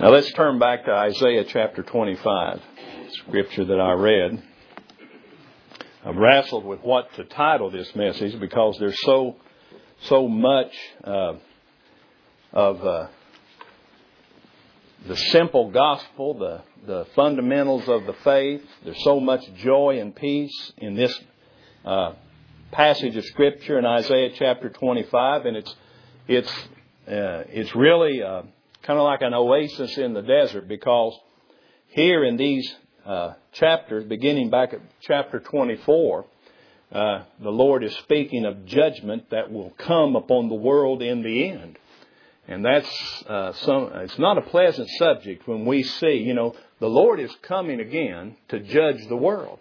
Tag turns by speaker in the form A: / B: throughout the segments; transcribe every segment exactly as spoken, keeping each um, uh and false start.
A: Now let's turn back to Isaiah chapter twenty-five, scripture that I read. I've wrestled with what to title this message because there's so so much uh, of uh, the simple gospel, the, the fundamentals of the faith. There's so much joy and peace in this uh, passage of scripture in Isaiah chapter twenty-five, and it's it's uh, it's really uh, kind of like an oasis in the desert, because here in these uh, chapters, beginning back at chapter twenty-four, uh, the Lord is speaking of judgment that will come upon the world in the end. And that's uh, some. It's not a pleasant subject when we see, you know, the Lord is coming again to judge the world.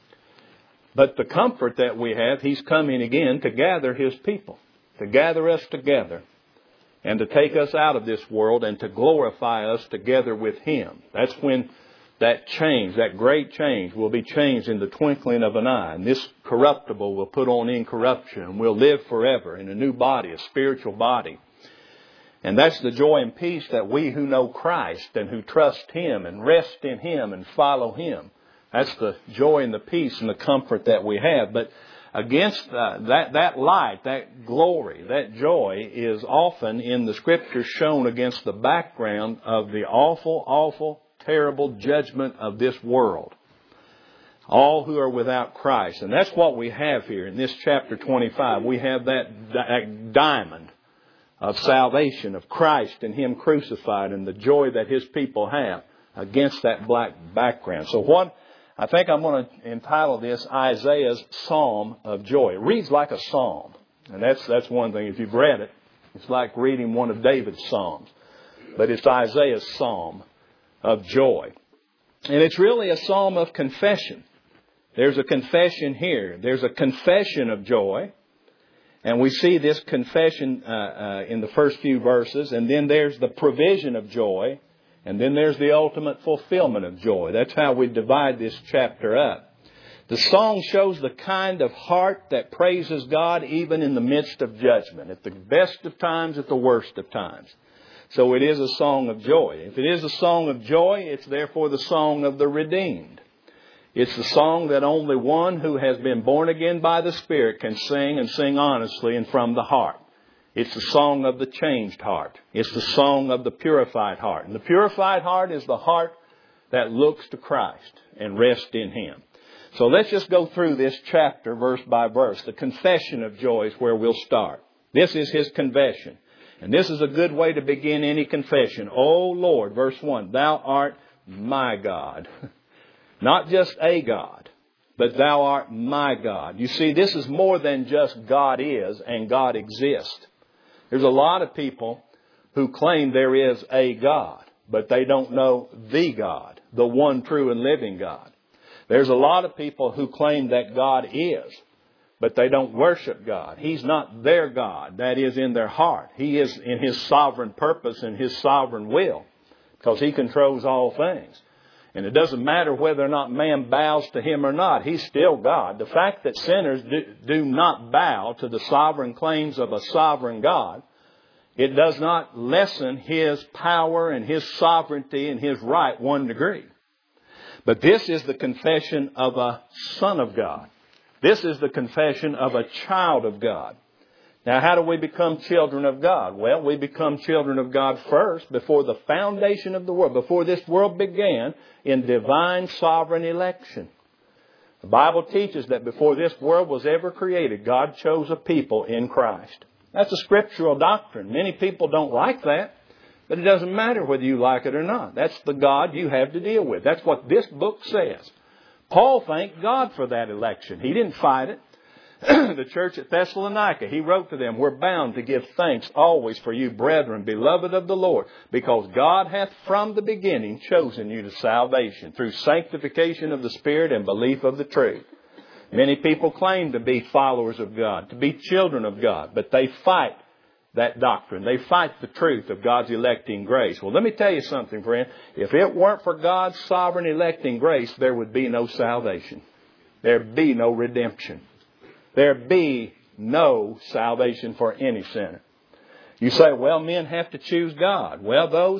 A: But the comfort that we have, He's coming again to gather His people, to gather us together, and to take us out of this world and to glorify us together with Him. That's when that change, that great change, will be changed in the twinkling of an eye. And this corruptible will put on incorruption, and we'll live forever in a new body, a spiritual body. And that's the joy and peace that we who know Christ and who trust Him and rest in Him and follow Him, that's the joy and the peace and the comfort that we have. But against uh, that, that light, that glory, that joy is often in the Scriptures shown against the background of the awful, awful, terrible judgment of this world. All who are without Christ. And that's what we have here in this chapter twenty-five. We have that, that diamond of salvation, of Christ and Him crucified, and the joy that His people have against that black background. So what I think I'm going to entitle this Isaiah's Psalm of Joy. It reads like a psalm. And that's that's one thing. If you've read it, it's like reading one of David's psalms. But it's Isaiah's Psalm of Joy. And it's really a psalm of confession. There's a confession here. There's a confession of joy. And we see this confession uh, uh, in the first few verses. And then there's the provision of joy. And then there's the ultimate fulfillment of joy. That's how we divide this chapter up. The song shows the kind of heart that praises God even in the midst of judgment. At the best of times, at the worst of times. So it is a song of joy. If it is a song of joy, it's therefore the song of the redeemed. It's the song that only one who has been born again by the Spirit can sing, and sing honestly and from the heart. It's the song of the changed heart. It's the song of the purified heart. And the purified heart is the heart that looks to Christ and rests in Him. So let's just go through this chapter verse by verse. The confession of joy is where we'll start. This is his confession. And this is a good way to begin any confession. O Lord, verse one, Thou art my God. Not just a God, but Thou art my God. You see, this is more than just God is and God exists. There's a lot of people who claim there is a God, but they don't know the God, the one true and living God. There's a lot of people who claim that God is, but they don't worship God. He's not their God. That is in their heart. He is in His sovereign purpose and His sovereign will, because He controls all things. And it doesn't matter whether or not man bows to Him or not. He's still God. The fact that sinners do, do not bow to the sovereign claims of a sovereign God, it does not lessen His power and His sovereignty and His right one degree. But this is the confession of a son of God. This is the confession of a child of God. Now, how do we become children of God? Well, we become children of God first before the foundation of the world, before this world began, in divine sovereign election. The Bible teaches that before this world was ever created, God chose a people in Christ. That's a scriptural doctrine. Many people don't like that, but it doesn't matter whether you like it or not. That's the God you have to deal with. That's what this book says. Paul thanked God for that election. He didn't fight it. The church at Thessalonica, he wrote to them, We're bound to give thanks always for you, brethren, beloved of the Lord, because God hath from the beginning chosen you to salvation through sanctification of the Spirit and belief of the truth. Many people claim to be followers of God, to be children of God, but they fight that doctrine. They fight the truth of God's electing grace. Well, let me tell you something, friend. If it weren't for God's sovereign electing grace, there would be no salvation. There'd be no redemption. There be no salvation for any sinner. You say, well, men have to choose God. Well, those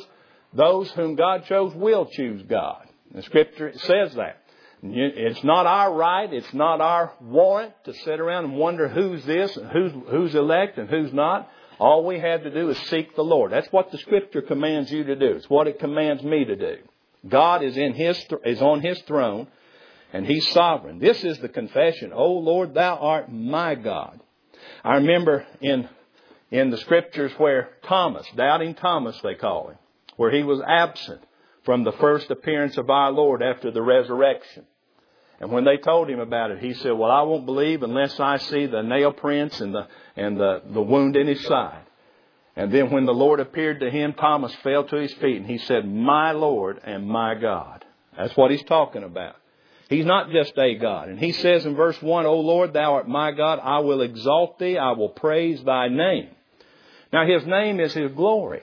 A: Those whom God chose will choose God. The Scripture says that. It's not our right, it's not our warrant to sit around and wonder who's this and who's, who's elect and who's not. All we have to do is seek the Lord. That's what the Scripture commands you to do. It's what it commands me to do. God is in His is on His throne, and He's sovereign. This is the confession. O Lord, Thou art my God. I remember in in the Scriptures where Thomas, doubting Thomas they call him, where he was absent from the first appearance of our Lord after the resurrection. And when they told him about it, he said, well, I won't believe unless I see the nail prints and the and the, the wound in His side. And then when the Lord appeared to him, Thomas fell to his feet and he said, my Lord and my God. That's what he's talking about. He's not just a God. And he says in verse one, O Lord, Thou art my God. I will exalt Thee. I will praise Thy name. Now His name is His glory.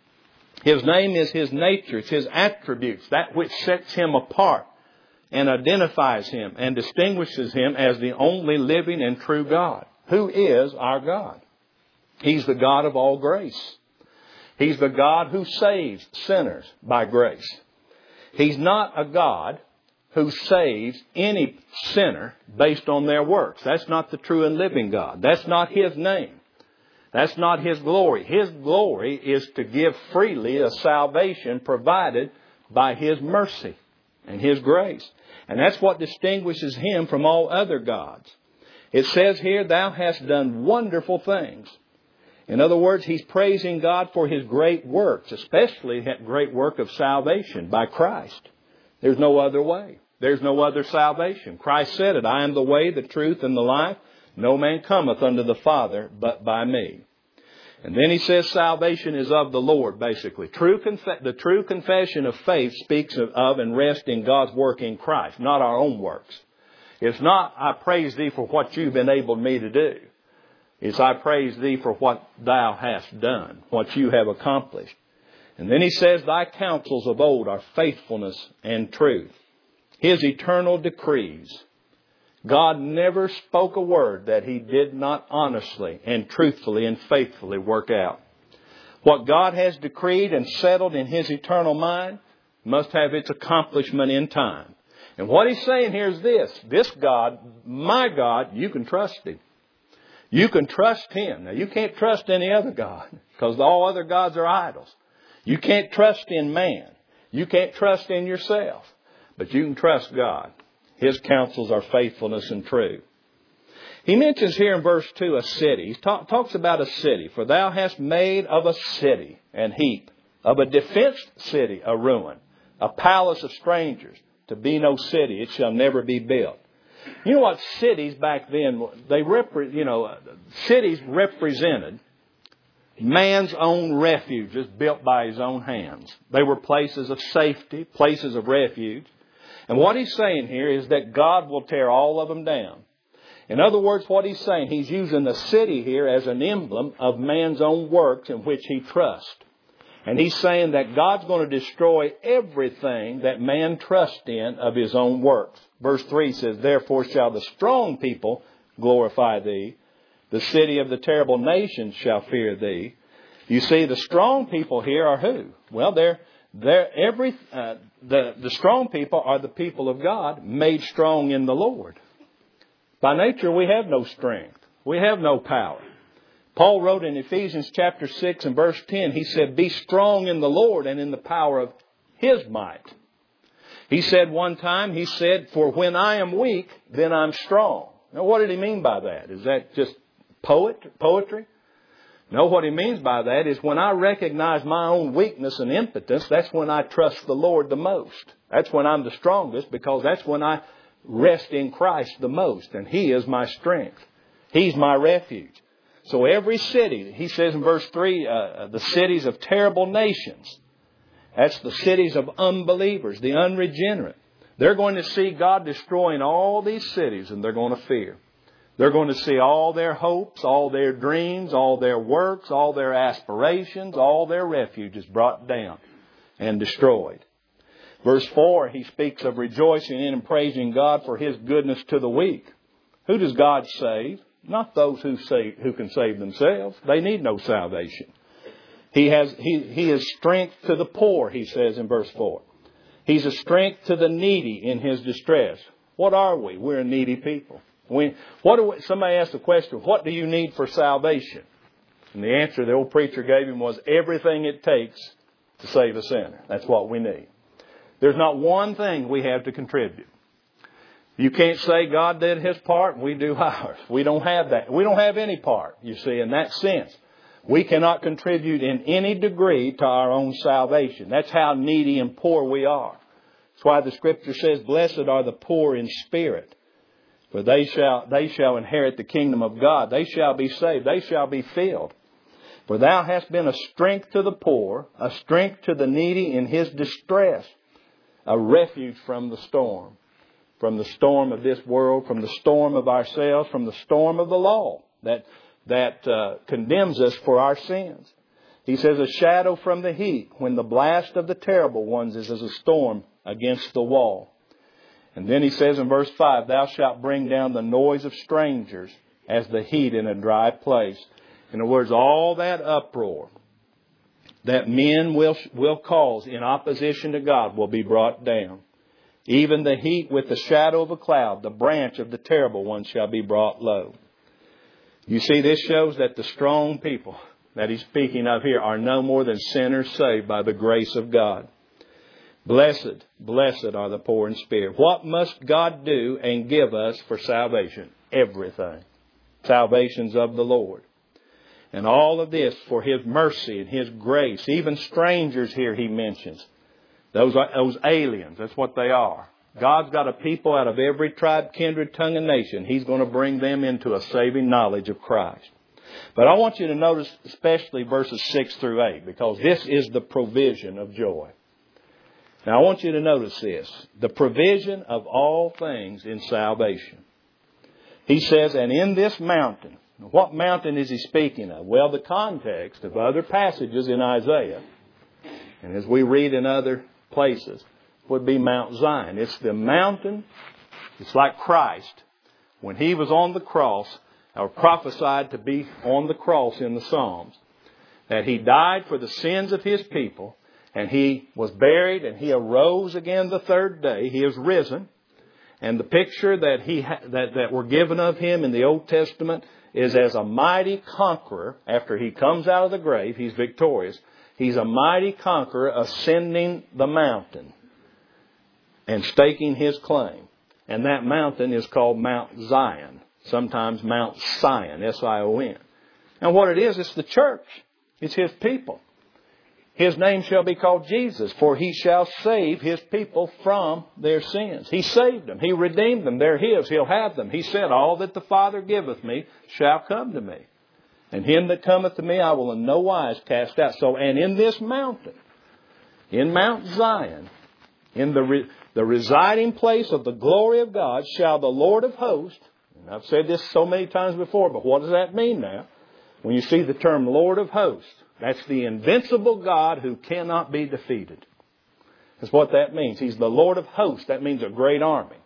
A: His name is His nature. It's His attributes. That which sets Him apart and identifies Him and distinguishes Him as the only living and true God. Who is our God? He's the God of all grace. He's the God who saves sinners by grace. He's not a God who saves any sinner based on their works. That's not the true and living God. That's not His name. That's not His glory. His glory is to give freely a salvation provided by His mercy and His grace. And that's what distinguishes Him from all other gods. It says here, Thou hast done wonderful things. In other words, He's praising God for His great works, especially that great work of salvation by Christ. There's no other way. There's no other salvation. Christ said it, I am the way, the truth, and the life. No man cometh unto the Father but by me. And then He says salvation is of the Lord, basically. True conf- the true confession of faith speaks of, of and rests in God's work in Christ, not our own works. It's not, I praise Thee for what You've enabled me to do. It's, I praise Thee for what Thou hast done, what You have accomplished. And then He says, Thy counsels of old are faithfulness and truth. His eternal decrees. God never spoke a word that He did not honestly and truthfully and faithfully work out. What God has decreed and settled in His eternal mind must have its accomplishment in time. And what He's saying here is this. This God, my God, you can trust Him. You can trust Him. Now, you can't trust any other God because all other gods are idols. You can't trust in man. You can't trust in yourself. But you can trust God. His counsels are faithfulness and truth. He mentions here in verse two a city. He talk, talks about a city. For Thou hast made of a city an heap, of a defenced city a ruin, a palace of strangers, to be no city. It shall never be built. You know what cities back then, they repre- you know, cities represented man's own refuges built by his own hands. They were places of safety, places of refuge. And what He's saying here is that God will tear all of them down. In other words, what He's saying, He's using the city here as an emblem of man's own works in which he trusts. And He's saying that God's going to destroy everything that man trusts in of his own works. Verse three says, Therefore shall the strong people glorify Thee. The city of the terrible nations shall fear Thee. You see, the strong people here are who? Well, they're They're every uh, the the strong people are the people of God, made strong in the Lord. By nature, we have no strength. We have no power. Paul wrote in Ephesians chapter six and verse ten, he said, Be strong in the Lord and in the power of His might. He said one time, he said, For when I am weak, then I'm strong. Now, what did he mean by that? Is that just poet poetry? No, what he means by that is when I recognize my own weakness and impotence, that's when I trust the Lord the most. That's when I'm the strongest, because that's when I rest in Christ the most. And He is my strength. He's my refuge. So every city, he says in verse three, uh, the cities of terrible nations. That's the cities of unbelievers, the unregenerate. They're going to see God destroying all these cities, and they're going to fear. They're going to see all their hopes, all their dreams, all their works, all their aspirations, all their refuges brought down and destroyed. Verse four, he speaks of rejoicing in and praising God for His goodness to the weak. Who does God save? Not those who save, who can save themselves. They need no salvation. He has, he, he is strength to the poor, he says in verse four. He's a strength to the needy in his distress. What are we? We're a needy people. We, what do we, somebody asked the question, what do you need for salvation? And the answer the old preacher gave him was everything it takes to save a sinner. That's what we need. There's not one thing we have to contribute. You can't say God did His part and we do ours. We don't have that. We don't have any part, you see, in that sense. We cannot contribute in any degree to our own salvation. That's how needy and poor we are. That's why the Scripture says, blessed are the poor in spirit, for they shall, they shall inherit the kingdom of God. They shall be saved. They shall be filled. For thou hast been a strength to the poor, a strength to the needy in his distress, a refuge from the storm, from the storm of this world, from the storm of ourselves, from the storm of the law that that uh, condemns us for our sins. He says, a shadow from the heat, when the blast of the terrible ones is as a storm against the wall. And then he says in verse five, thou shalt bring down the noise of strangers as the heat in a dry place. In other words, all that uproar that men will, will cause in opposition to God will be brought down. Even the heat with the shadow of a cloud, the branch of the terrible one shall be brought low. You see, this shows that the strong people that he's speaking of here are no more than sinners saved by the grace of God. Blessed, blessed are the poor in spirit. What must God do and give us for salvation? Everything. Salvation's of the Lord. And all of this for His mercy and His grace. Even strangers here he mentions. Those are, those aliens, that's what they are. God's got a people out of every tribe, kindred, tongue, and nation. He's going to bring them into a saving knowledge of Christ. But I want you to notice especially verses six through eight, because this is the provision of joy. Now I want you to notice this. The provision of all things in salvation. He says, and in this mountain. What mountain is he speaking of? Well, the context of other passages in Isaiah, and as we read in other places, would be Mount Zion. It's the mountain. It's like Christ. When He was on the cross, or prophesied to be on the cross in the Psalms, that He died for the sins of His people, and He was buried, and He arose again the third day. He is risen. And the picture that he ha- that, that were given of Him in the Old Testament is as a mighty conqueror. After He comes out of the grave, He's victorious. He's a mighty conqueror ascending the mountain and staking His claim. And that mountain is called Mount Zion. Sometimes Mount Sion, S I O N. And what it is, it's the church. It's His people. His name shall be called Jesus, for He shall save His people from their sins. He saved them. He redeemed them. They're His. He'll have them. He said, all that the Father giveth me shall come to me. And him that cometh to me I will in no wise cast out. So, and in this mountain, in Mount Zion, in the re- the residing place of the glory of God, shall the Lord of hosts, and I've said this so many times before, but what does that mean now? When you see the term Lord of hosts, that's the invincible God who cannot be defeated. That's what that means. He's the Lord of hosts. That means a great army.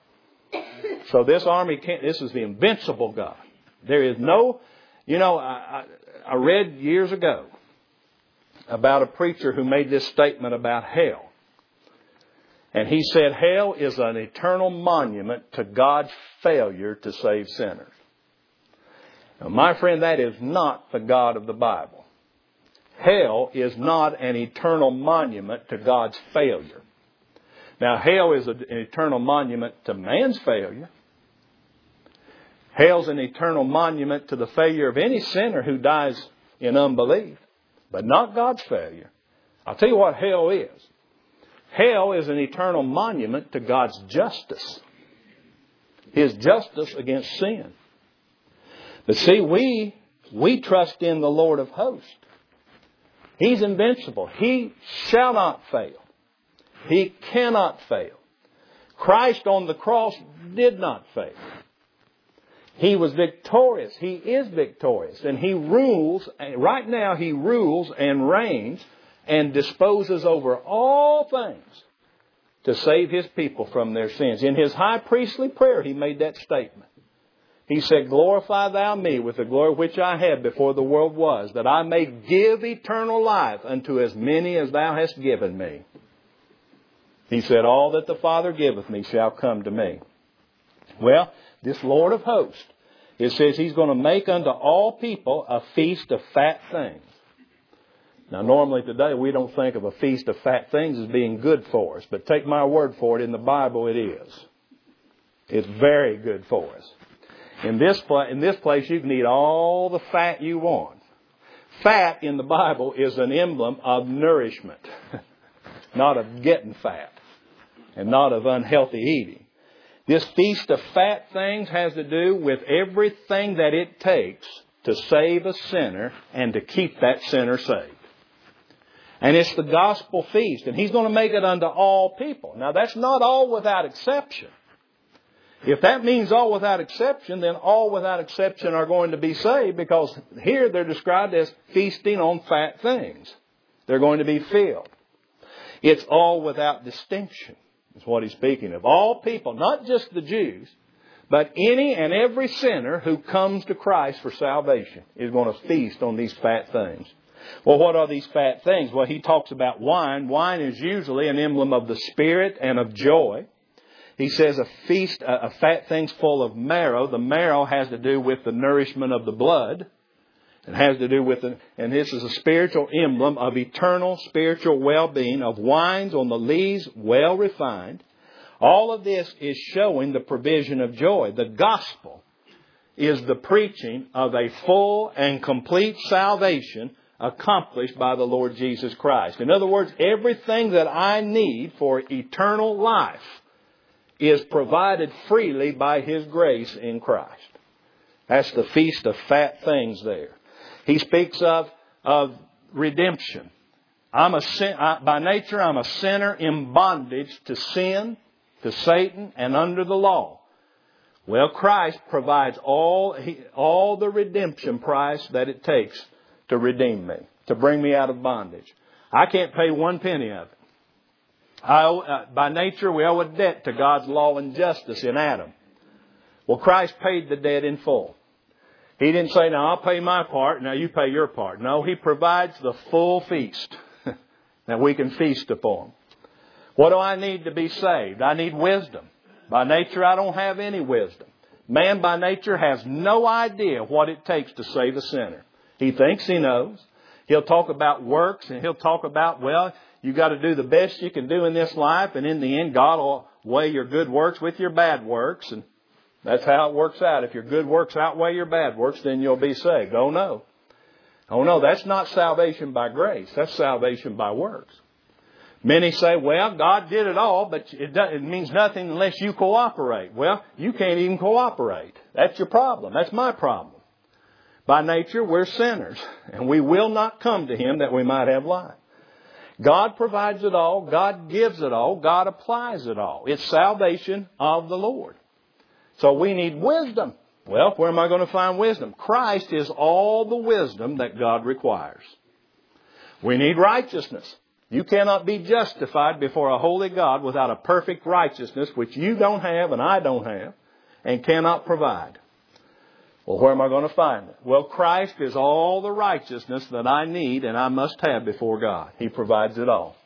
A: So this army can't, this is the invincible God. There is no, you know, I, I, I read years ago about a preacher who made this statement about hell. And he said hell is an eternal monument to God's failure to save sinners. Now, my friend, that is not the God of the Bible. Hell is not an eternal monument to God's failure. Now, hell is an eternal monument to man's failure. Hell's an eternal monument to the failure of any sinner who dies in unbelief, but not God's failure. I'll tell you what hell is. Hell is an eternal monument to God's justice. His justice against sin. But see, we, we trust in the Lord of hosts. He's invincible. He shall not fail. He cannot fail. Christ on the cross did not fail. He was victorious. He is victorious. And He rules, right now He rules and reigns and disposes over all things to save His people from their sins. In His high priestly prayer, He made that statement. He said, glorify thou me with the glory which I had before the world was, that I may give eternal life unto as many as thou hast given me. He said, all that the Father giveth me shall come to me. Well, this Lord of hosts, it says He's going to make unto all people a feast of fat things. Now, normally today we don't think of a feast of fat things as being good for us. But take my word for it, in the Bible it is. It's very good for us. In this, pla- in this place you can eat all the fat you want. Fat in the Bible is an emblem of nourishment. Not of getting fat. And not of unhealthy eating. This feast of fat things has to do with everything that it takes to save a sinner and to keep that sinner saved. And it's the gospel feast. And He's going to make it unto all people. Now that's not all without exception. If that means all without exception, then all without exception are going to be saved, because here they're described as feasting on fat things. They're going to be filled. It's all without distinction, is what He's speaking of. All people, not just the Jews, but any and every sinner who comes to Christ for salvation is going to feast on these fat things. Well, what are these fat things? Well, he talks about wine. Wine is usually an emblem of the Spirit and of joy. He says a feast, a, a fat thing's full of marrow. The marrow has to do with the nourishment of the blood. It has to do with, the, and this is a spiritual emblem of eternal spiritual well-being, of wines on the lees well refined. All of this is showing the provision of joy. The gospel is the preaching of a full and complete salvation accomplished by the Lord Jesus Christ. In other words, everything that I need for eternal life is provided freely by His grace in Christ. That's the feast of fat things there. He speaks of, of redemption. I'm a sin, I, by nature, I'm a sinner in bondage to sin, to Satan, and under the law. Well, Christ provides all, he, all the redemption price that it takes to redeem me, to bring me out of bondage. I can't pay one penny of it. I owe, uh, by nature, we owe a debt to God's law and justice in Adam. Well, Christ paid the debt in full. He didn't say, now I'll pay my part, now you pay your part. No, He provides the full feast that we can feast upon. What do I need to be saved? I need wisdom. By nature, I don't have any wisdom. Man by nature has no idea what it takes to save a sinner. He thinks he knows. He'll talk about works, and he'll talk about, well, you got to do the best you can do in this life, and in the end, God will weigh your good works with your bad works, and that's how it works out. If your good works outweigh your bad works, then you'll be saved. Oh no. Oh no, that's not salvation by grace. That's salvation by works. Many say, well, God did it all, but it, does, it means nothing unless you cooperate. Well, you can't even cooperate. That's your problem. That's my problem. By nature, we're sinners, and we will not come to Him that we might have life. God provides it all. God gives it all. God applies it all. It's salvation of the Lord. So we need wisdom. Well, where am I going to find wisdom? Christ is all the wisdom that God requires. We need righteousness. You cannot be justified before a holy God without a perfect righteousness, which you don't have and I don't have, and cannot provide. Well, where am I going to find it? Well, Christ is all the righteousness that I need and I must have before God. He provides it all.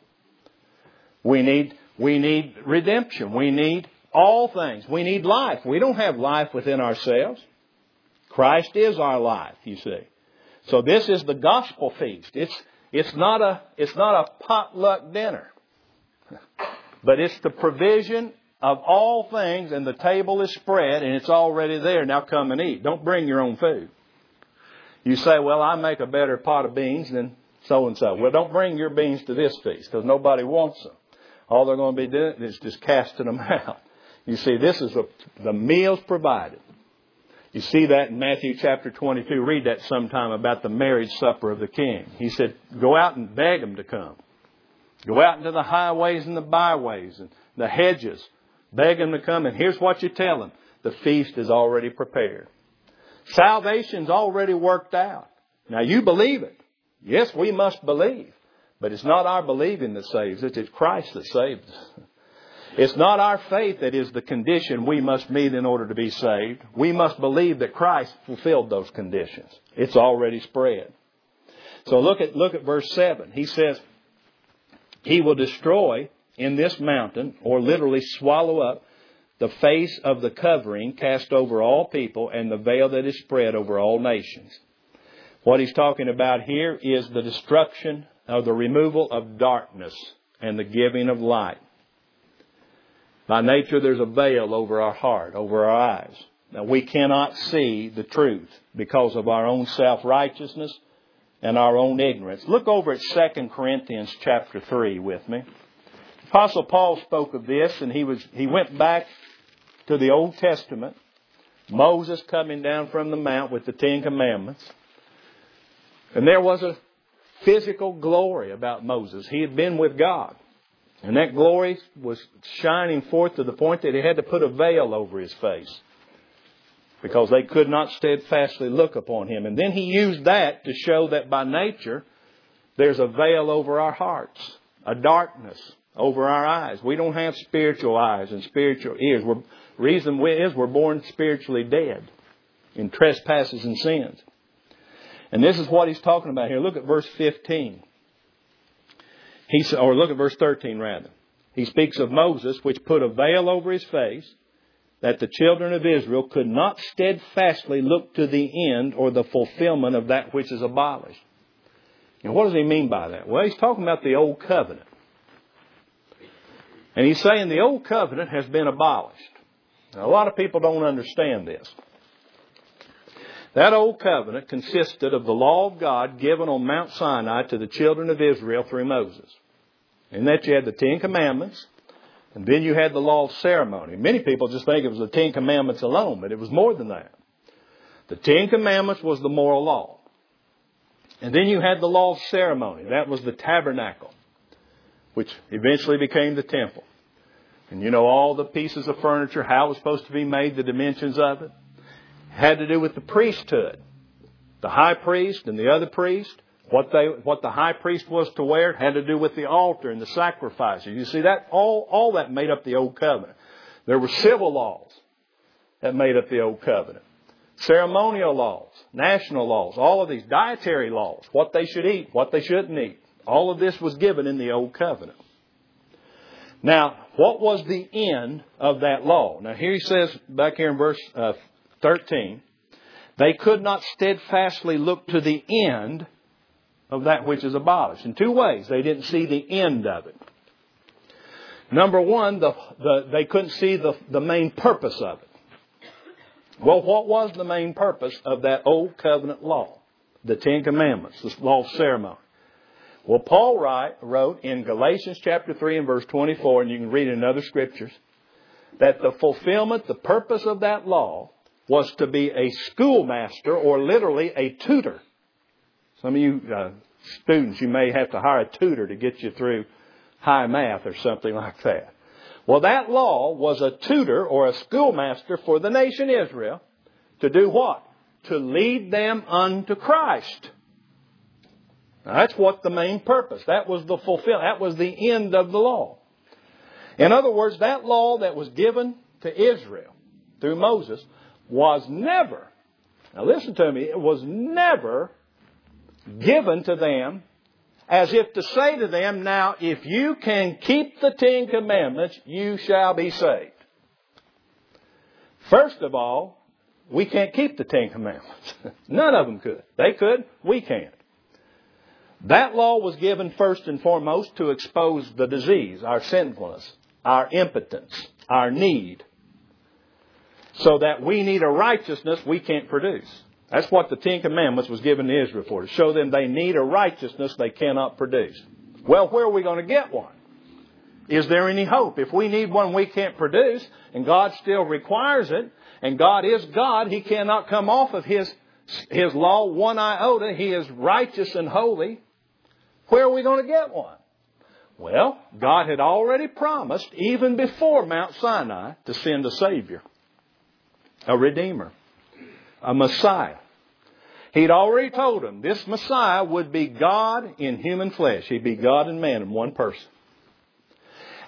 A: We need, we need redemption. We need all things. We need life. We don't have life within ourselves. Christ is our life, you see. So this is the gospel feast. It's, it's not a, it's not a potluck dinner, but it's the provision of all things, and the table is spread, and it's already there. Now come and eat. Don't bring your own food. You say, well, I make a better pot of beans than so-and-so. Well, don't bring your beans to this feast, because nobody wants them. All they're going to be doing is just casting them out. You see, this is a, the meals provided. You see that in Matthew chapter twenty-two. Read that sometime about the marriage supper of the King. He said, go out and beg them to come. Go out into the highways and the byways and the hedges. Beg them to come, and here's what you tell them. The feast is already prepared. Salvation's already worked out. Now you believe it. Yes, we must believe. But it's not our believing that saves us. It's Christ that saves us. It's not our faith that is the condition we must meet in order to be saved. We must believe that Christ fulfilled those conditions. It's already spread. So look at, look at verse seven. He says, He will destroy in this mountain, or literally swallow up, the face of the covering cast over all people and the veil that is spread over all nations. What he's talking about here is the destruction of the removal of darkness and the giving of light. By nature, there's a veil over our heart, over our eyes. Now, we cannot see the truth because of our own self-righteousness and our own ignorance. Look over at Second Corinthians chapter three with me. Apostle Paul spoke of this, and he was he went back to the Old Testament. Moses coming down from the mount with the Ten Commandments. And there was a physical glory about Moses. He had been with God. And that glory was shining forth to the point that he had to put a veil over his face, because they could not steadfastly look upon him. And then he used that to show that by nature there's a veil over our hearts, a darkness over our eyes. We don't have spiritual eyes and spiritual ears. The reason is we're born spiritually dead in trespasses and sins. And this is what he's talking about here. Look at verse fifteen. He, or look at verse thirteen rather. He speaks of Moses, which put a veil over his face, that the children of Israel could not steadfastly look to the end or the fulfillment of that which is abolished. And what does he mean by that? Well, he's talking about the old covenant. And he's saying the old covenant has been abolished. Now, a lot of people don't understand this. That old covenant consisted of the law of God given on Mount Sinai to the children of Israel through Moses. In that you had the Ten Commandments, and then you had the law of ceremony. Many people just think it was the Ten Commandments alone, but it was more than that. The Ten Commandments was the moral law. And then you had the law of ceremony. That was the tabernacle, which eventually became the temple. And you know all the pieces of furniture, how it was supposed to be made, the dimensions of it. It had to do with the priesthood. The high priest and the other priest, what they, what the high priest was to wear, had to do with the altar and the sacrifices. You see, that all, all that made up the Old Covenant. There were civil laws that made up the Old Covenant. Ceremonial laws, national laws, all of these dietary laws, what they should eat, what they shouldn't eat. All of this was given in the Old Covenant. Now, what was the end of that law? Now, here he says, back here in verse uh, thirteen, they could not steadfastly look to the end of that which is abolished. In two ways, they didn't see the end of it. Number one, the, the, they couldn't see the, the main purpose of it. Well, what was the main purpose of that Old Covenant law? The Ten Commandments, the law of ceremony. Well, Paul write, wrote in Galatians chapter three and verse twenty-four, and you can read it in other scriptures, that the fulfillment, the purpose of that law was to be a schoolmaster, or literally a tutor. Some of you uh, students, you may have to hire a tutor to get you through high math or something like that. Well, that law was a tutor or a schoolmaster for the nation Israel to do what? To lead them unto Christ. Now, that's what the main purpose. That was the fulfill. That was the end of the law. In other words, that law that was given to Israel through Moses was never, now listen to me, it was never given to them as if to say to them, now if you can keep the Ten Commandments, you shall be saved. First of all, we can't keep the Ten Commandments. None of them could. They could. We can't. That law was given first and foremost to expose the disease, our sinfulness, our impotence, our need, so that we need a righteousness we can't produce. That's what the Ten Commandments was given to Israel for, to show them they need a righteousness they cannot produce. Well, where are we going to get one? Is there any hope? If we need one we can't produce, and God still requires it, and God is God, He cannot come off of His, His law one iota. He is righteous and holy. Where are we going to get one? Well, God had already promised, even before Mount Sinai, to send a Savior, a Redeemer, a Messiah. He'd already told them this Messiah would be God in human flesh. He'd be God and man in one person.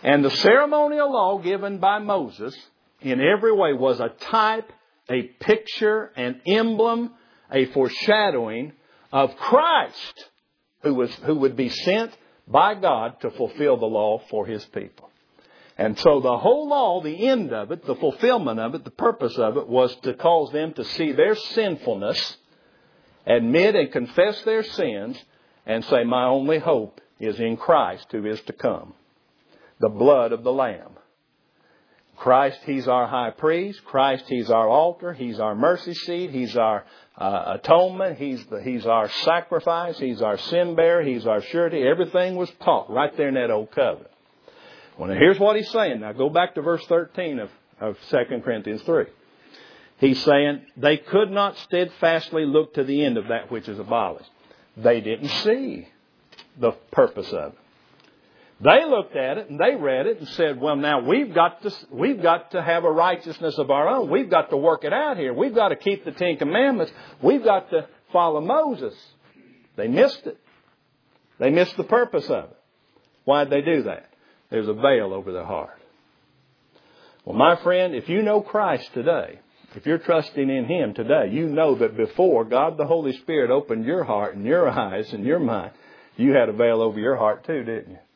A: And the ceremonial law given by Moses in every way was a type, a picture, an emblem, a foreshadowing of Christ, who was who would be sent by God to fulfill the law for His people. And so the whole law, the end of it, the fulfillment of it, the purpose of it was to cause them to see their sinfulness, admit and confess their sins, and say, my only hope is in Christ who is to come. The blood of the Lamb. Christ, He's our high priest. Christ, He's our altar. He's our mercy seat. He's our uh, atonement. He's, the, he's our sacrifice. He's our sin bearer. He's our surety. Everything was taught right there in that old covenant. Well, now here's what He's saying. Now go back to verse thirteen of, of Second Corinthians three. He's saying they could not steadfastly look to the end of that which is abolished. They didn't see the purpose of it. They looked at it and they read it and said, well, now we've got to, we've got to have a righteousness of our own. We've got to work it out here. We've got to keep the Ten Commandments. We've got to follow Moses. They missed it. They missed the purpose of it. Why'd they do that? There's a veil over their heart. Well, my friend, if you know Christ today, if you're trusting in Him today, you know that before God the Holy Spirit opened your heart and your eyes and your mind, you had a veil over your heart too, didn't you?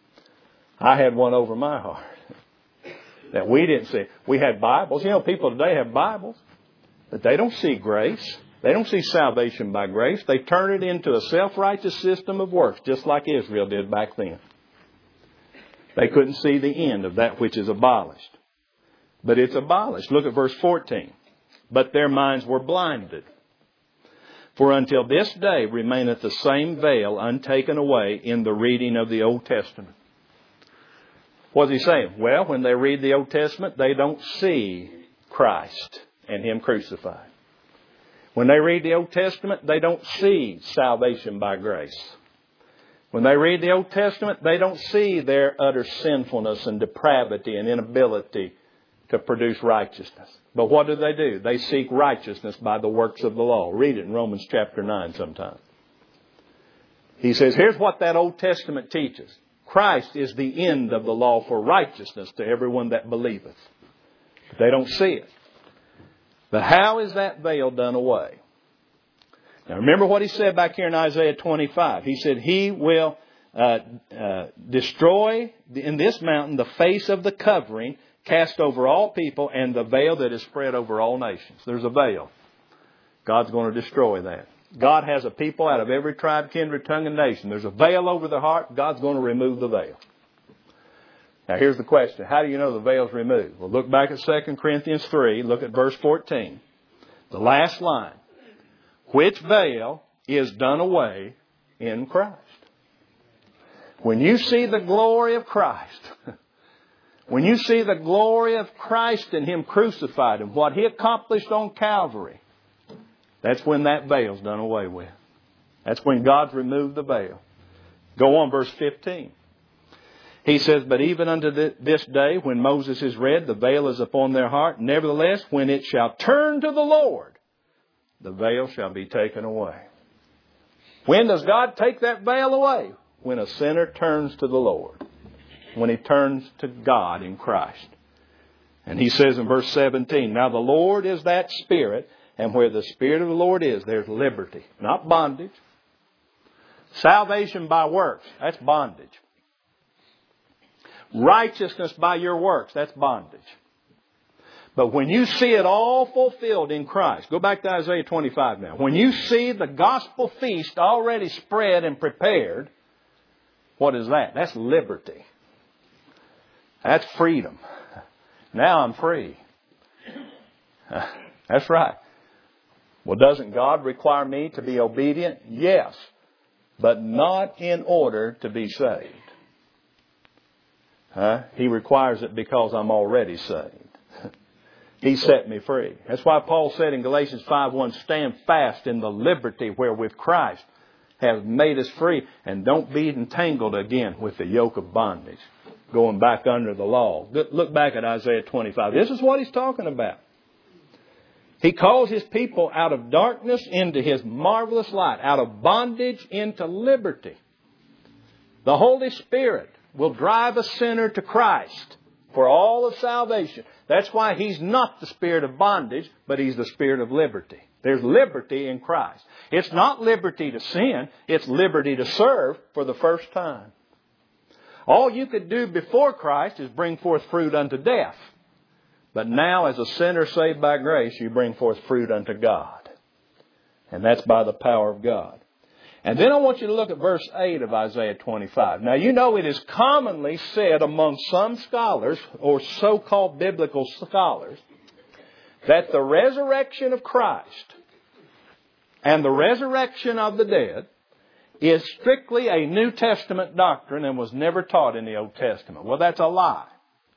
A: I had one over my heart that we didn't see. We had Bibles. You know, people today have Bibles, but they don't see grace. They don't see salvation by grace. They turn it into a self-righteous system of works, just like Israel did back then. They couldn't see the end of that which is abolished. But it's abolished. Look at verse fourteen. But their minds were blinded. For until this day remaineth the same veil untaken away in the reading of the Old Testament. What's he saying? Well, when they read the Old Testament, they don't see Christ and Him crucified. When they read the Old Testament, they don't see salvation by grace. When they read the Old Testament, they don't see their utter sinfulness and depravity and inability to produce righteousness. But what do they do? They seek righteousness by the works of the law. Read it in Romans chapter nine sometime. He says, here's what that Old Testament teaches. Christ is the end of the law for righteousness to everyone that believeth. But they don't see it. But how is that veil done away? Now remember what He said back here in Isaiah twenty-five. He said, He will uh, uh, destroy in this mountain the face of the covering cast over all people and the veil that is spread over all nations. There's a veil. God's going to destroy that. God has a people out of every tribe, kindred, tongue, and nation. There's a veil over their heart. God's going to remove the veil. Now here's the question. How do you know the veil's removed? Well, look back at Second Corinthians three. Look at verse fourteen. The last line. Which veil is done away in Christ. When you see the glory of Christ, when you see the glory of Christ and Him crucified and what He accomplished on Calvary, that's when that veil's done away with. That's when God's removed the veil. Go on, verse fifteen. He says, but even unto this day, when Moses is read, the veil is upon their heart. Nevertheless, when it shall turn to the Lord, the veil shall be taken away. When does God take that veil away? When a sinner turns to the Lord. When he turns to God in Christ. And He says in verse seventeen, now the Lord is that Spirit, and where the Spirit of the Lord is, there's liberty, not bondage. Salvation by works, that's bondage. Righteousness by your works, that's bondage. But when you see it all fulfilled in Christ, go back to Isaiah twenty-five now. When you see the gospel feast already spread and prepared, what is that? That's liberty. That's freedom. Now I'm free. That's right. Well, doesn't God require me to be obedient? Yes. But not in order to be saved. Huh? He requires it because I'm already saved. He set me free. That's why Paul said in Galatians five one, stand fast in the liberty wherewith Christ has made us free, and don't be entangled again with the yoke of bondage, going back under the law. Look back at Isaiah twenty-five. This is what he's talking about. He calls His people out of darkness into His marvelous light, out of bondage into liberty. The Holy Spirit will drive a sinner to Christ for all of salvation. That's why He's not the spirit of bondage, but He's the spirit of liberty. There's liberty in Christ. It's not liberty to sin. It's liberty to serve for the first time. All you could do before Christ is bring forth fruit unto death. But now, as a sinner saved by grace, you bring forth fruit unto God. And that's by the power of God. And then I want you to look at verse eight of Isaiah twenty-five. Now, you know it is commonly said among some scholars, or so-called biblical scholars, that the resurrection of Christ and the resurrection of the dead is strictly a New Testament doctrine and was never taught in the Old Testament. Well, that's a lie.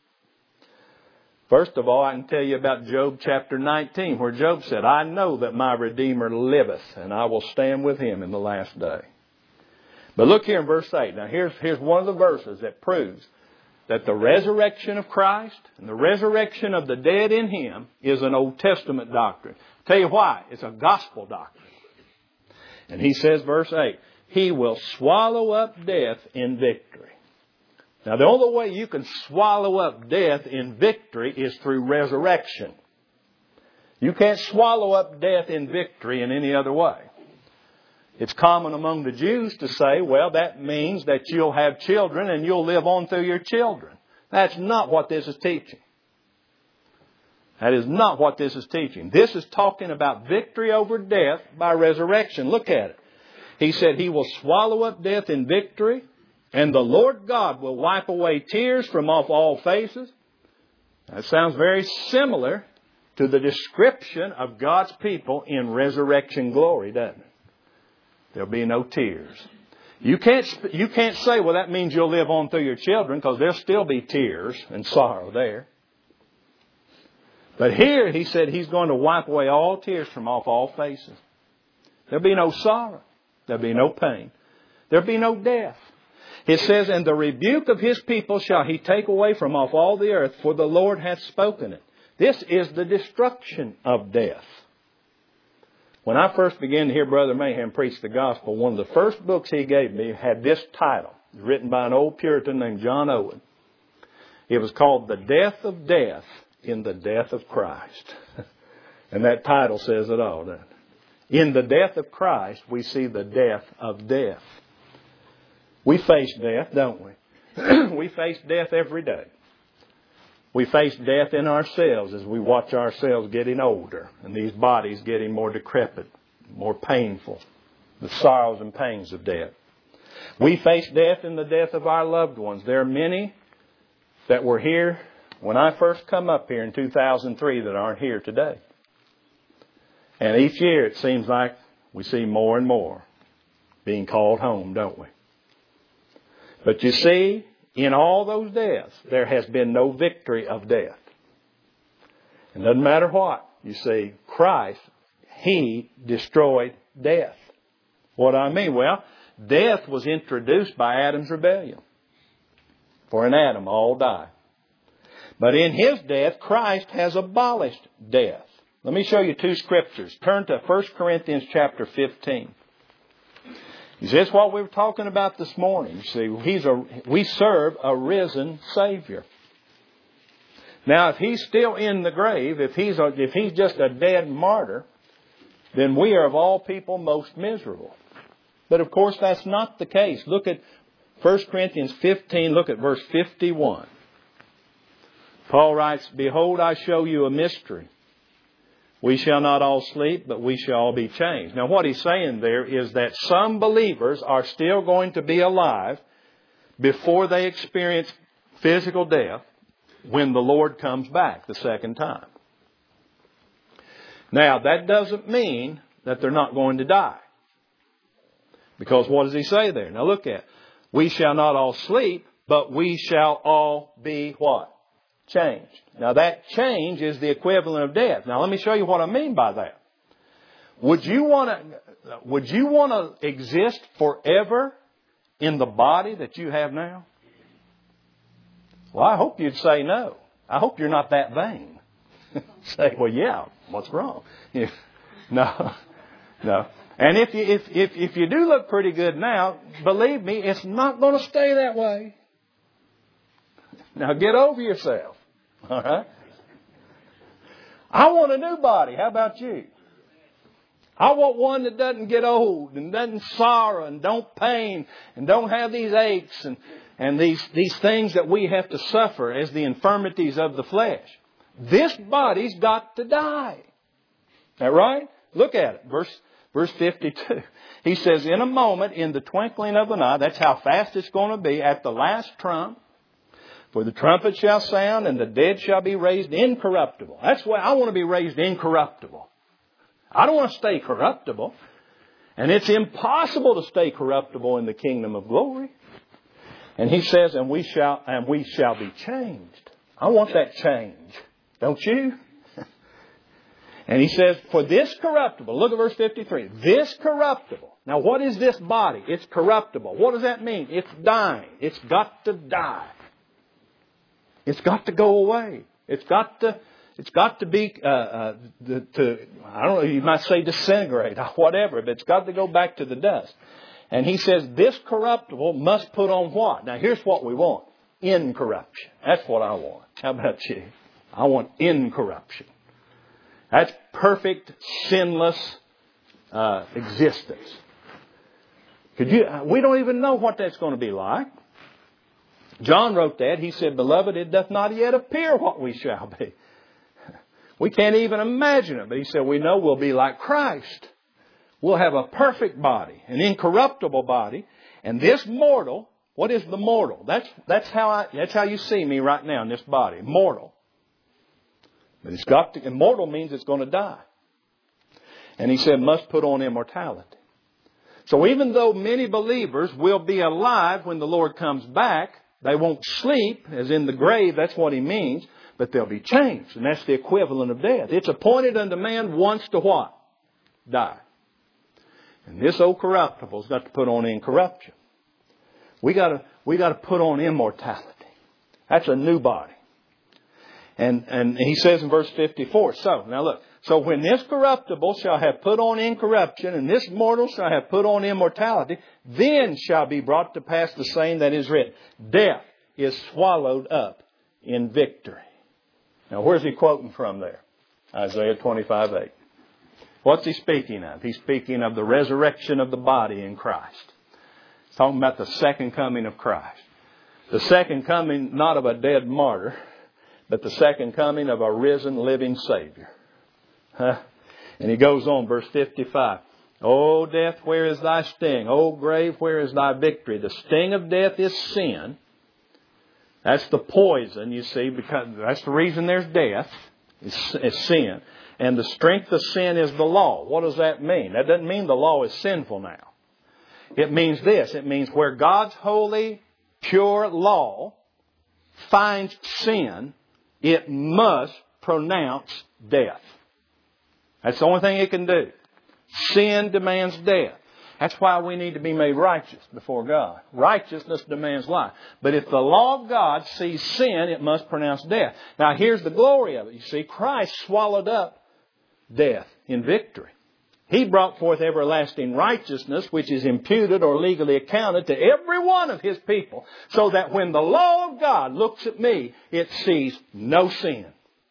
A: First of all, I can tell you about Job chapter nineteen, where Job said, I know that my Redeemer liveth, and I will stand with Him in the last day. But look here in verse eight. Now, here's, here's one of the verses that proves that the resurrection of Christ and the resurrection of the dead in Him is an Old Testament doctrine. I'll tell you why. It's a gospel doctrine. And he says, verse eight, He will swallow up death in victory. Now, the only way you can swallow up death in victory is through resurrection. You can't swallow up death in victory in any other way. It's common among the Jews to say, well, that means that you'll have children and you'll live on through your children. That's not what this is teaching. That is not what this is teaching. This is talking about victory over death by resurrection. Look at it. He said He will swallow up death in victory, and the Lord God will wipe away tears from off all faces. That sounds very similar to the description of God's people in resurrection glory, doesn't it? There'll be no tears. You can't, you can't say, well, that means you'll live on through your children, because there'll still be tears and sorrow there. But here He said He's going to wipe away all tears from off all faces. There'll be no sorrow. There'll be no pain. There'll be no death. It says, and the rebuke of His people shall He take away from off all the earth, for the Lord hath spoken it. This is the destruction of death. When I first began to hear Brother Mayhem preach the gospel, one of the first books he gave me had this title, written by an old Puritan named John Owen. It was called The Death of Death in the Death of Christ. And that title says it all, doesn't it? In the death of Christ, we see the death of death. We face death, don't we? We face death every day. We face death in ourselves as we watch ourselves getting older and these bodies getting more decrepit, more painful, the sorrows and pains of death. We face death in the death of our loved ones. There are many that were here when I first come up here in two thousand three that aren't here today. And each year it seems like we see more and more being called home, don't we? But you see, in all those deaths, there has been no victory of death. It doesn't matter what. You see, Christ, He destroyed death. What do I mean? Well, death was introduced by Adam's rebellion. For in Adam all die. But in His death, Christ has abolished death. Let me show you two scriptures. Turn to First Corinthians chapter fifteen. You see, that's what we were talking about this morning. You see, he's a, we serve a risen Savior. Now, if He's still in the grave, if he's, a, if he's just a dead martyr, then we are of all people most miserable. But of course, that's not the case. Look at First Corinthians fifteen, look at verse fifty-one. Paul writes, Behold, I show you a mystery. We shall not all sleep, but we shall all be changed. Now, what he's saying there is that some believers are still going to be alive before they experience physical death when the Lord comes back the second time. Now, that doesn't mean that they're not going to die. Because what does he say there? Now, look at it. We shall not all sleep, but we shall all be what? Changed. Now that change is the equivalent of death. Now let me show you what I mean by that. Would you want to, would you want to exist forever in the body that you have now? Well, I hope you'd say no. I hope you're not that vain. Say, well, yeah, what's wrong? No, no. And if you, if, if, if you do look pretty good now, believe me, it's not going to stay that way. Now get over yourself. All right? I want a new body. How about you? I want one that doesn't get old and doesn't sorrow and don't pain and don't have these aches and, and these, these things that we have to suffer as the infirmities of the flesh. This body's got to die. Is that right? Look at it. Verse, verse fifty-two. He says, in a moment, in the twinkling of an eye, that's how fast it's going to be, at the last trump, for the trumpet shall sound and the dead shall be raised incorruptible. That's why I want to be raised incorruptible. I don't want to stay corruptible. And it's impossible to stay corruptible in the kingdom of glory. And he says, and we shall, and we shall be changed. I want that change. Don't you? And he says, for this corruptible, look at verse fifty-three, this corruptible. Now what is this body? It's corruptible. What does that mean? It's dying. It's got to die. It's got to go away. It's got to, it's got to be, uh, uh, the, to, I don't know, you might say disintegrate or whatever, but it's got to go back to the dust. And he says, this corruptible must put on what? Now here's what we want. Incorruption. That's what I want. How about you? I want incorruption. That's perfect, sinless uh, existence. Could you? We don't even know what that's going to be like. John wrote that. He said, beloved, it doth not yet appear what we shall be. We can't even imagine it. But he said, we know we'll be like Christ. We'll have a perfect body, an incorruptible body. And this mortal, what is the mortal? That's, that's, how, I, that's how you see me right now in this body. Mortal. But it's got to, immortal means it's going to die. And he said, must put on immortality. So even though many believers will be alive when the Lord comes back, they won't sleep, as in the grave, that's what he means, but they'll be changed. And that's the equivalent of death. It's appointed unto man once to what? Die. And this old corruptible's got to put on incorruption. We got to, we got to put on immortality. That's a new body. And, and he says in verse fifty-four, so, now look, so when this corruptible shall have put on incorruption, and this mortal shall have put on immortality, then shall be brought to pass the saying that is written, death is swallowed up in victory. Now where's he quoting from there? Isaiah twenty-five eight. What's he speaking of? He's speaking of the resurrection of the body in Christ. He's talking about the second coming of Christ. The second coming not of a dead martyr, but the second coming of a risen, living Savior. Huh? And he goes on, verse fifty-five. O death, where is thy sting? O grave, where is thy victory? The sting of death is sin. That's the poison, you see, because that's the reason there's death. It's, it's sin. And the strength of sin is the law. What does that mean? That doesn't mean the law is sinful now. It means this. It means where God's holy, pure law finds sin, it must pronounce death. That's the only thing it can do. Sin demands death. That's why we need to be made righteous before God. Righteousness demands life. But if the law of God sees sin, it must pronounce death. Now here's the glory of it. You see, Christ swallowed up death in victory. He brought forth everlasting righteousness, which is imputed or legally accounted to every one of His people, so that when the law of God looks at me, it sees no sin.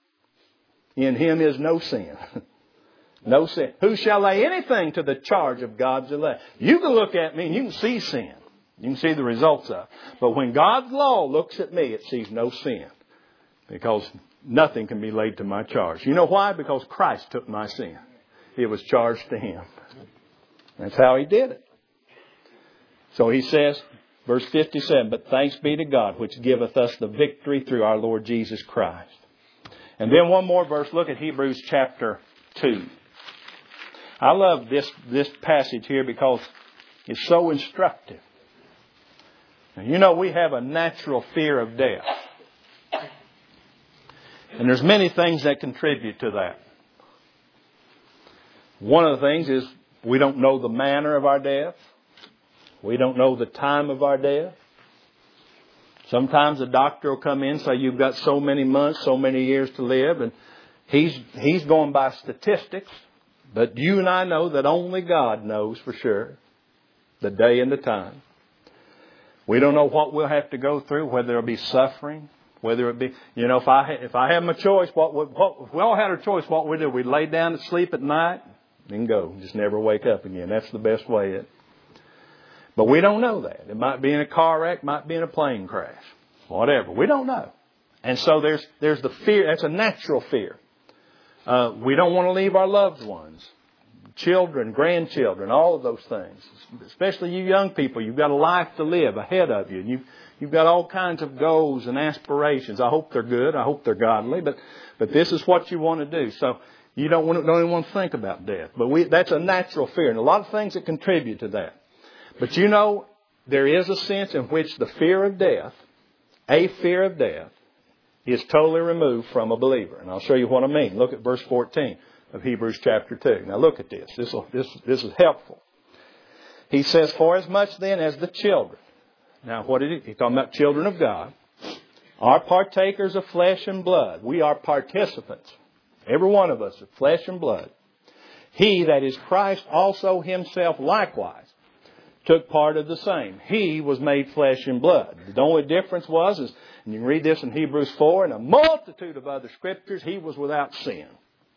A: In Him is no sin. No sin. Who shall lay anything to the charge of God's elect? You can look at me and you can see sin. You can see the results of it. But when God's law looks at me, it sees no sin. Because nothing can be laid to my charge. You know why? Because Christ took my sin. It was charged to Him. That's how He did it. So He says, verse fifty-seven, but thanks be to God, which giveth us the victory through our Lord Jesus Christ. And then one more verse. Look at Hebrews chapter two. I love this, this passage here because it's so instructive. Now, you know, we have a natural fear of death. And there's many things that contribute to that. One of the things is we don't know the manner of our death. We don't know the time of our death. Sometimes a doctor will come in and say, you've got so many months, so many years to live. And he's, he's going by statistics. But you and I know that only God knows for sure the day and the time. We don't know what we'll have to go through, whether there'll be suffering, Whether it be, you know, if I if I had my choice, what would, what, if we all had our choice, what we'd do? We'd lay down to sleep at night and go. Just never wake up again. That's the best way. It, but we don't know that. It might be in a car wreck, might be in a plane crash. Whatever. We don't know. And so there's there's the fear. That's a natural fear. Uh, we don't want to leave our loved ones, children, grandchildren, all of those things. Especially you young people. You've got a life to live ahead of you. You've, you've got all kinds of goals and aspirations. I hope they're good. I hope they're godly. But but this is what you want to do. So you don't, want to, don't even want to think about death. But we, that's a natural fear. And a lot of things that contribute to that. But you know, there is a sense in which the fear of death, a fear of death, is totally removed from a believer. And I'll show you what I mean. Look at verse fourteen of Hebrews chapter two. Now look at this. This, will, this, this is helpful. He says, for as much then as the children. Now what did he? He's talking about children of God. Are partakers of flesh and blood. We are participants. Every one of us of flesh and blood. He that is Christ also himself likewise took part of the same. He was made flesh and blood. The only difference was, is, and you can read this in Hebrews four, and a multitude of other scriptures, he was without sin.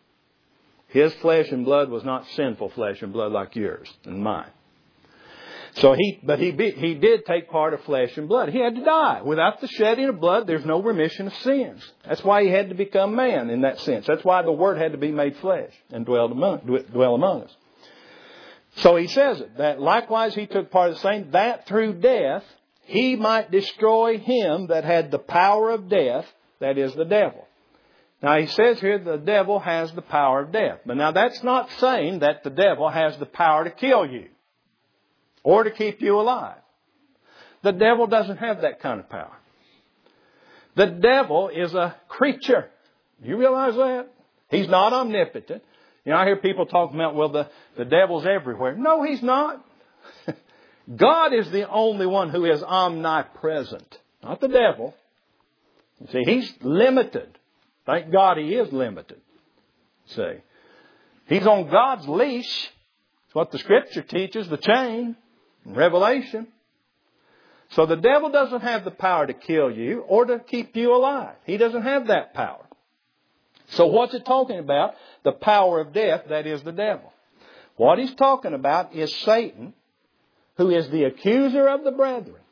A: His flesh and blood was not sinful flesh and blood like yours and mine. So he, but he, be, he did take part of flesh and blood. He had to die. Without the shedding of blood, there's no remission of sins. That's why he had to become man in that sense. That's why the Word had to be made flesh and dwell among, dwell among us. So he says it, that likewise he took part of the same, that through death he might destroy him that had the power of death, that is the devil. Now he says here the devil has the power of death. But now that's not saying that the devil has the power to kill you or to keep you alive. The devil doesn't have that kind of power. The devil is a creature. Do you realize that? He's not omnipotent. You know, I hear people talking about, well, the, the devil's everywhere. No, he's not. God is the only one who is omnipresent, not the devil. You see, he's limited. Thank God he is limited. See, he's on God's leash. It's what the Scripture teaches, the chain, in Revelation. So the devil doesn't have the power to kill you or to keep you alive. He doesn't have that power. So what's it talking about? The power of death, that is the devil. What he's talking about is Satan, who is the accuser of the brethren.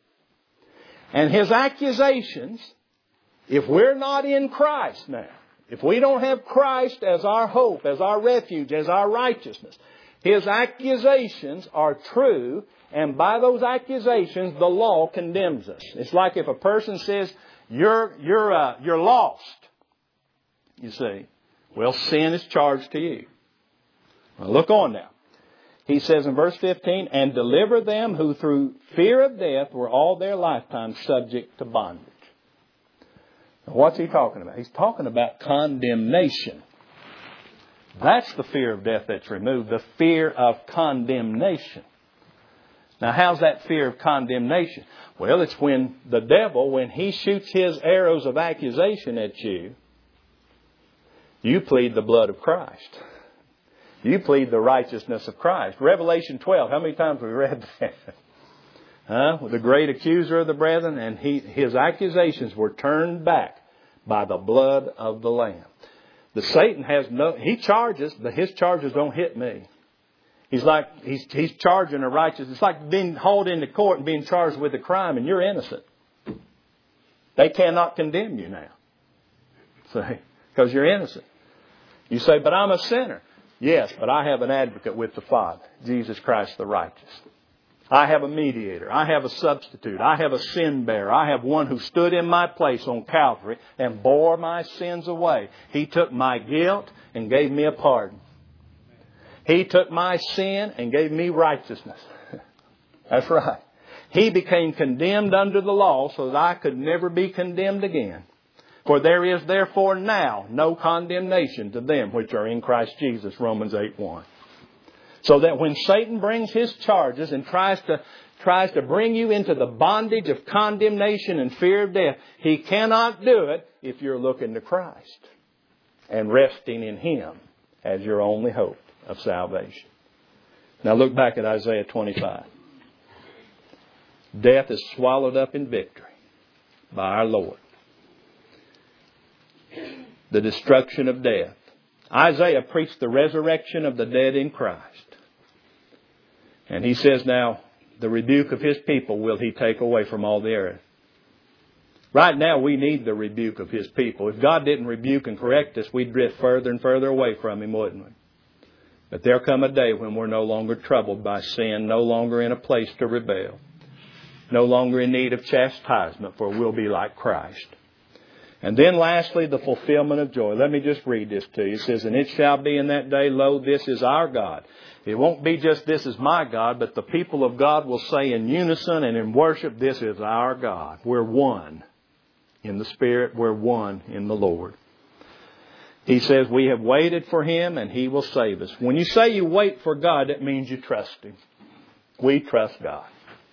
A: And his accusations, if we're not in Christ now, if we don't have Christ as our hope, as our refuge, as our righteousness, his accusations are true, and by those accusations, the law condemns us. It's like if a person says, you're, you're, uh, you're lost. You see, well, sin is charged to you. Well, look on now. He says in verse fifteen, and deliver them who through fear of death were all their lifetime subject to bondage. Now, what's he talking about? He's talking about condemnation. That's the fear of death that's removed, the fear of condemnation. Now, how's that fear of condemnation? Well, it's when the devil, when he shoots his arrows of accusation at you, you plead the blood of Christ. You plead the righteousness of Christ. Revelation twelve, how many times have we read that? Huh? The great accuser of the brethren, and he, his accusations were turned back by the blood of the Lamb. The Satan has no, he charges, but his charges don't hit me. He's like, he's, he's charging a righteous. It's like being hauled into court and being charged with a crime, and you're innocent. They cannot condemn you now. See? Because you're innocent. You say, but I'm a sinner. Yes, but I have an advocate with the Father, Jesus Christ the righteous. I have a mediator. I have a substitute. I have a sin bearer. I have one who stood in my place on Calvary and bore my sins away. He took my guilt and gave me a pardon. He took my sin and gave me righteousness. That's right. He became condemned under the law so that I could never be condemned again. For there is therefore now no condemnation to them which are in Christ Jesus, Romans eight one. So that when Satan brings his charges and tries to, tries to bring you into the bondage of condemnation and fear of death, he cannot do it if you're looking to Christ and resting in Him as your only hope of salvation. Now look back at Isaiah twenty-five. Death is swallowed up in victory by our Lord. the destruction of death. Isaiah preached the resurrection of the dead in Christ. And he says now, the rebuke of His people will He take away from all the earth. Right now we need the rebuke of His people. If God didn't rebuke and correct us, we'd drift further and further away from Him, wouldn't we? But there'll come a day when we're no longer troubled by sin, no longer in a place to rebel, no longer in need of chastisement, for we'll be like Christ. And then lastly, the fulfillment of joy. Let me just read this to you. It says, and it shall be in that day, lo, this is our God. It won't be just this is my God, but the people of God will say in unison and in worship, this is our God. We're one in the Spirit. We're one in the Lord. He says we have waited for Him and He will save us. When you say you wait for God, that means you trust Him. We trust God.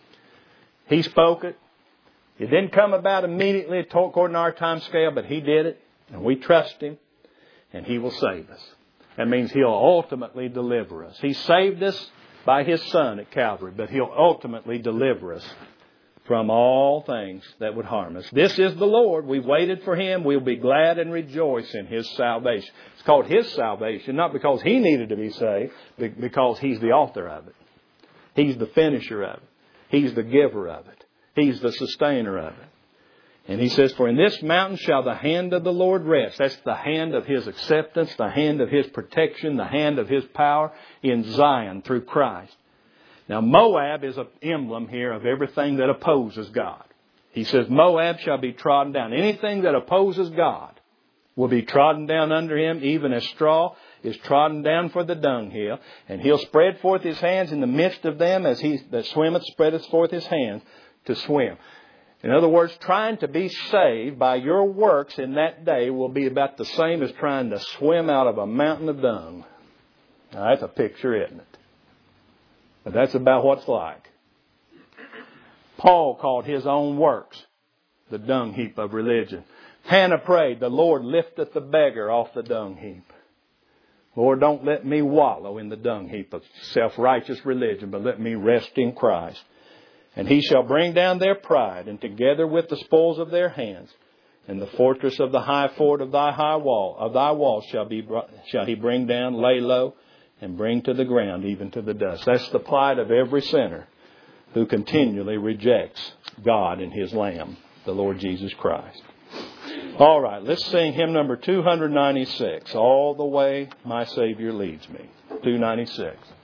A: He spoke it. It didn't come about immediately according to our time scale, but He did it. And we trust Him and He will save us. That means He'll ultimately deliver us. He saved us by His Son at Calvary, but He'll ultimately deliver us from all things that would harm us. This is the Lord. We've waited for Him. We'll be glad and rejoice in His salvation. It's called His salvation, not because He needed to be saved, but because He's the author of it. He's the finisher of it. He's the giver of it. He's the sustainer of it. And He says, for in this mountain shall the hand of the Lord rest. That's the hand of His acceptance, the hand of His protection, the hand of His power in Zion through Christ. Now Moab is an emblem here of everything that opposes God. He says Moab shall be trodden down. Anything that opposes God will be trodden down under him, even as straw is trodden down for the dunghill. And He'll spread forth His hands in the midst of them as he that swimmeth spreadeth forth his hands to swim. In other words, trying to be saved by your works in that day will be about the same as trying to swim out of a mountain of dung. Now, that's a picture, isn't it? But that's about what it's like. Paul called his own works the dung heap of religion. Hannah prayed, the Lord lifteth the beggar off the dung heap. Lord, don't let me wallow in the dung heap of self-righteous religion, but let me rest in Christ. And He shall bring down their pride, and together with the spoils of their hands, and the fortress of the high fort of thy high wall, of thy wall shall be shall He bring down, lay low, and bring to the ground, even to the dust. That's the plight of every sinner who continually rejects God and His Lamb, the Lord Jesus Christ. All right, let's sing hymn number two ninety-six. All the way my Savior leads me. two ninety-six.